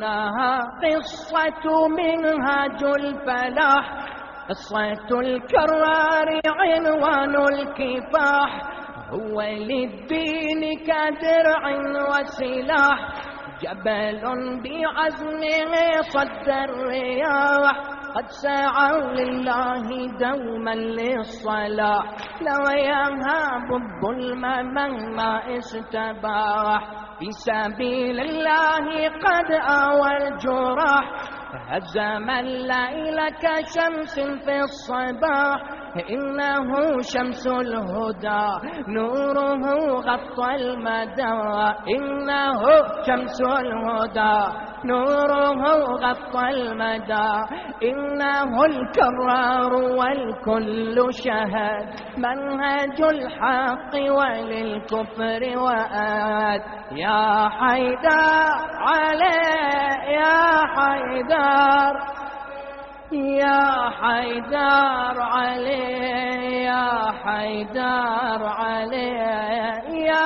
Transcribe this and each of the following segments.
إنها قصة منهاج الفلاح، قصة الكرار عنوان الكفاح، هو للدين كدرع وسلاح، جبل بعزمه صد الرياح، قد سعى لله دوما للصلاح، لو يهاب الظلم مهما استباح، في سبيل الله قد آوى الجراح، هزم الليل كشمس في الصباح، إنه شمس الهدى نوره غطى المدى، إنه شمس الهدى نوره غطى المدى، إنه الكرار والكل شهد، منهج الحق وللكفر وآد، يا حيدر عليه يا حيدر، يا حيدر عليه يا حيدر عليه يا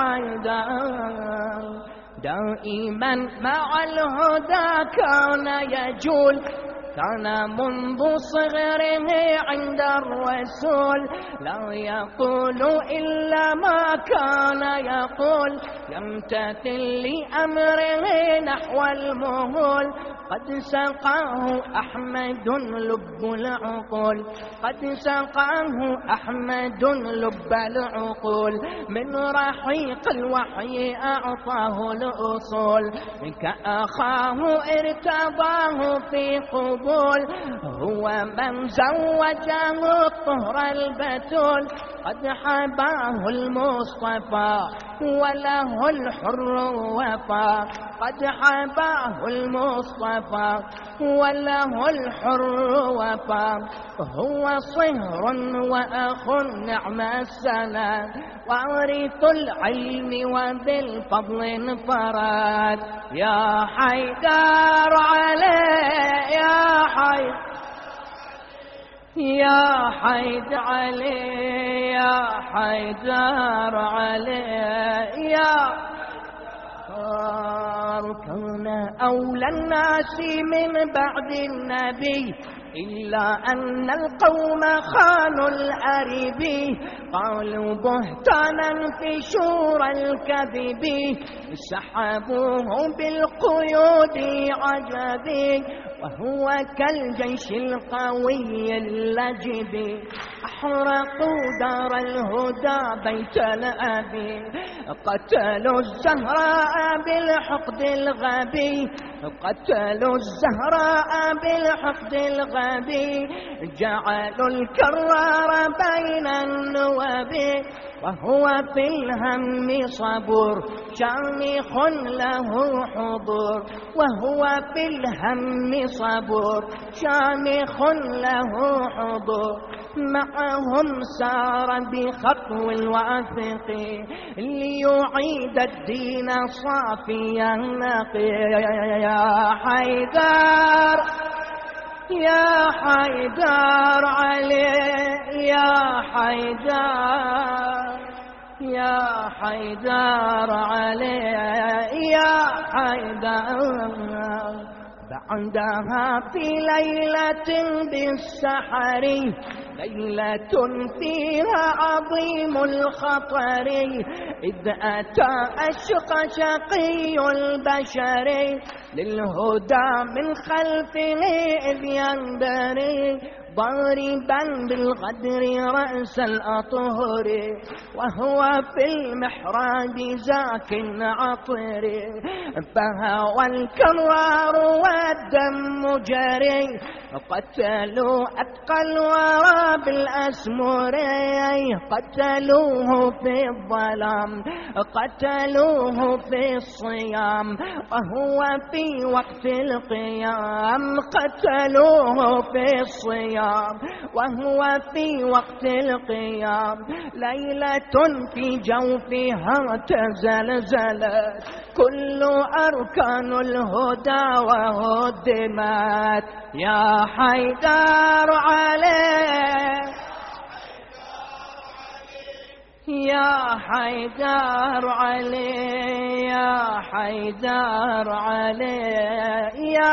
حيدر، دائما مع الهدى كان يجول، كان منذ صغره عند الرسول، لا يقول إلا ما كان يقول، يمتثل لأمره نحو المهول، قد سقاه أحمد لب العقول، قد سقاه أحمد لب العقول، من رحيق الوحي أعطاه الأصول، كأخاه ارتضاه في قبول، هو من زوجه الطهر البتول، قد حباه المصطفى وله الحر وفا، قد حباه المصطفى وله الحر وفا، هو صهر وأخ نعم السند، وارث العلم وبالفضل انفرد، يا حيدر عليه يا حيدر، يا حيدر عليه يا حيدر عليه يا كان أولى الناس من بعد النبي، إلا أن القوم خانوا الأريبي، قالوا بهتانا في شورى الكذب، سحبوه بالقيود عجبي، وهو كالجيش القوي اللجبي، أحرقوا دار الهدى بيت الأبي، قتلوا الزهراء بالحقد الغبي، قتلوا الزهراء بالحقد الغبي، جعلوا الكرار بين النواب، وهو في الهم صبور شامخ له حضور، وهو في الهم صبور شامخ له حضور، معهم سار بخطو الواثق ليعيد الدين صافيا نقيا، يا حيدر يا حيدر عليه يا حيدر، يا حيدر عليه يا حيدر، بعدها في ليلة بالسحر، ليلة فيها عظيم الخطر، إذ أتى أشق شقي البشر، للهدى من خلفه إذ ينبري، ضاربا بالغدر رأس الأطهر، وهو في المحراب زاك عطر، فهوى الكرار والدم جري، قتلوا أتقى الورى بالأسمر، قتلوه في الظلام قتلوه في الصيام، وهو في وقت القيام، قتلوه في الصيام وهو في وقت القيام، ليلة في جوفها تزلزلت كل أركان الهدى وهدمت، يا حيدر عليه يا حيدر علي يا حيدر علي يا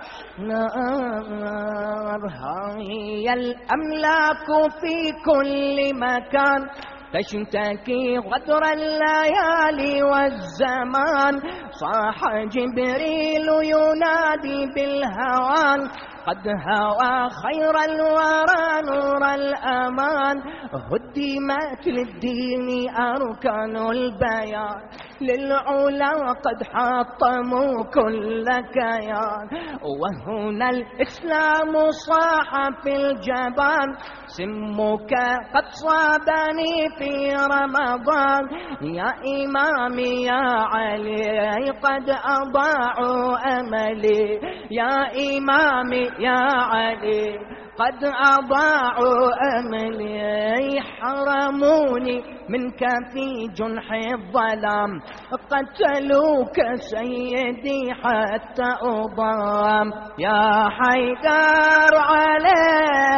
نار. هاي الأملاك في كل مكان تشتكي غدر الليالي والزمان. صاح جبريل ينادي بالهوان قد هوى خير الورى نور الأمان. هدمت للدين أركان البيان للعلا قد حطموا كل كيان. وهنا الإسلام صاح في الجبان سمك قد صابني في رمضان. يا إمامي يا علي قد أضاعوا أملي. يا إمامي يا علي قد أضاعوا أملي. حرموني منك في جنح الظلام قتلوك سيدي حتى أضام. يا حيدر علي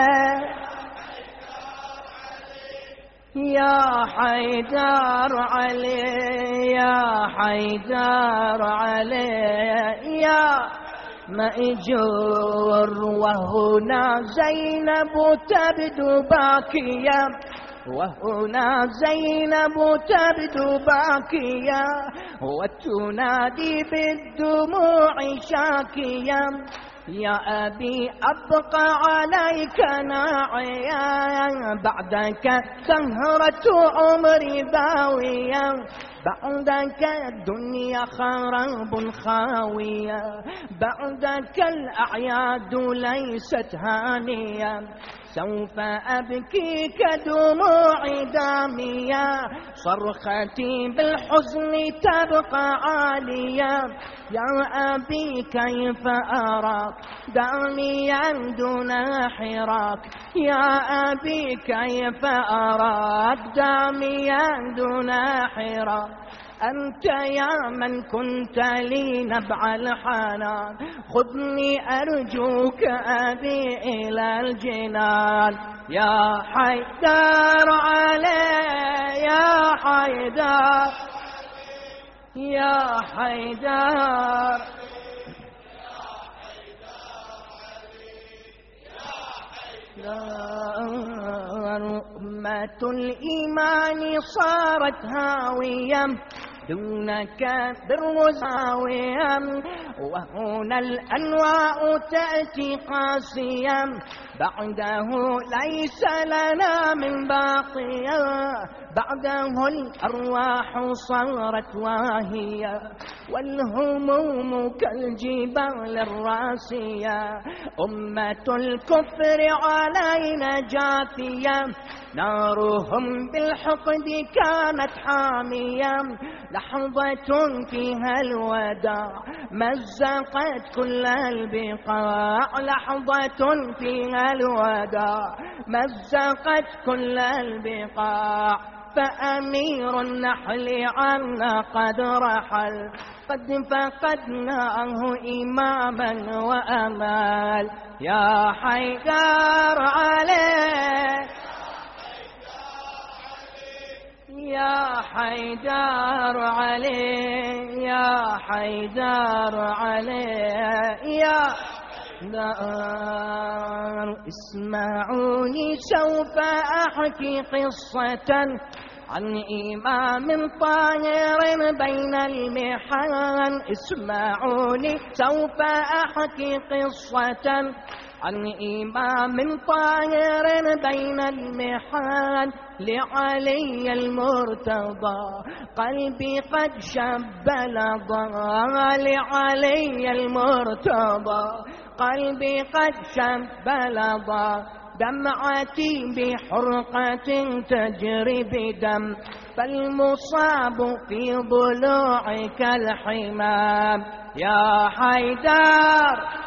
يا حيدر علي يا حيدر علي يا مأجور. وهنا زينب تبدو باكية وهنا زينب تبدو باكية وتنادي بالدموع شاكية. يا أبي أبقى عليك ناعيا بعدك سهرة عمري باوية. بعدك الدنيا خراب خاوية. بعدك الأعياد ليست هانية. سوف أبكيك دموعي دامية. صرختي بالحزن تبقى عالية. يا أبي كيف أراك داميا دون حراك. يا أبي كيف أراك داميا دون حراك. أنت يا من كنت لي نبع الحنان خذني أرجوك أبي إلى الجنان. يا حيدر علي يا حيدر يا حيدر أمة الإيمان صارت هاوية دونك بالرزاوية. وهنا الأنواء تأتي قاسية بعده ليس لنا من باقية. بعده الأرواح صارت واهية والهموم كالجبال الراسية. أمة الكفر علينا جاثية نارهم بالحقد كانت حامية. لحظة فيها الوداع مزقت كل البقاع. لحظة فيها الوداع مزقت كل البقاع. فأمير النحل عنا قد رحل قد فقدناه إماما وأمال. يا حيدر علي يا حيدر علي يا حيدر علي يا دار. اسمعوني سوف أحكي قصة عن إمام طاهر بين المحن. اسمعوني سوف أحكي قصة عن إمام طاهر بين المحن. لعلي المرتضى قلبي قد شب لظى. لعلي المرتضى قلبي قد شب لظى. دمعتي بحرقة تجري بدم فالمصاب في ضلوعك الحمام. يا حيدر